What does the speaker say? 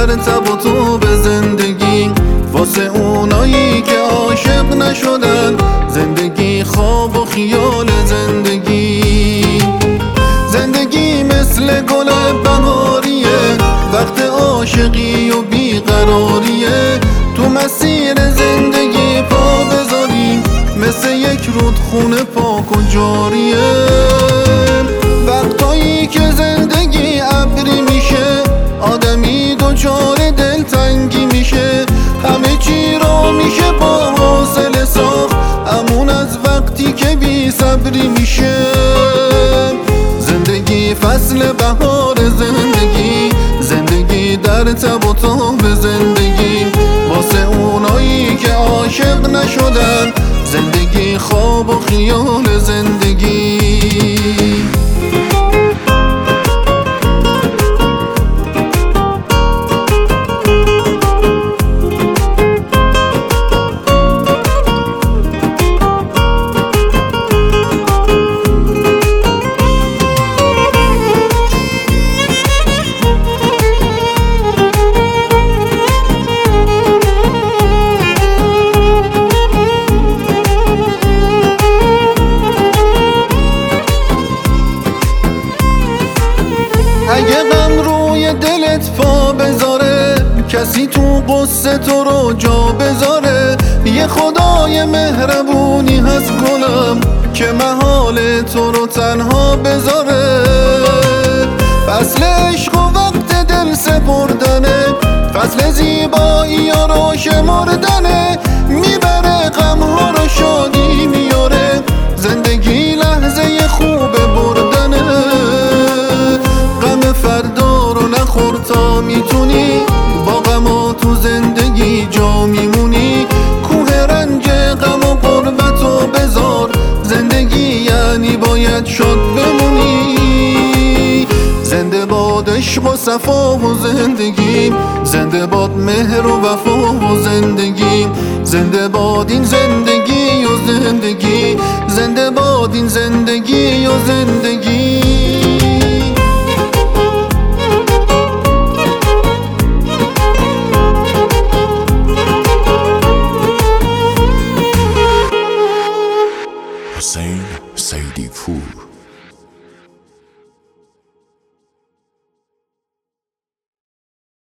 در تب و تو به زندگی، واسه اونایی که عاشق نشدن، زندگی خواب و خیال زندگی. زندگی مثل گل بهاریه، وقت عاشقی و بیقراریه. تو مسیر زندگی پا بذاری، مثل یک رودخونه پاک و جاریه. وقتایی که زندگی ابری میشه، آدمی دچار دلتنگی میشه. همه چی را میشه با حوصله ساخت، امون از وقتی که بی صبری میشه. زندگی فصل بهار زندگی، زندگی در تب و تاب زندگی. واسه اونایی که عاشق نشدن، زندگی خواب و خیال زندگی. اگه غم روی دلت پا بذاره، کسی تو قصه تو رو جا بذاره. یه خدای مهربونی هست گلم، که محال تو رو تنها بذاره. فصل عشق و وقت دل سپردنه، فصل زیبایی ها رو شمردنه. میبره غم ها رو شادی میاره، زندگی لحظه خوب بردنه. غم فردا رو نخور تا میتونی، با غما تو زندگی جا میمونی. کوه رنج غم و غربت و بذار، زندگی یعنی باید شاد بمونی. زنده باد عشق و صفا و زندگی، زنده باد مهر و وفا و زندگی. زنده باد این زندگی و زندگی، زنده باد این زندگی و زندگی.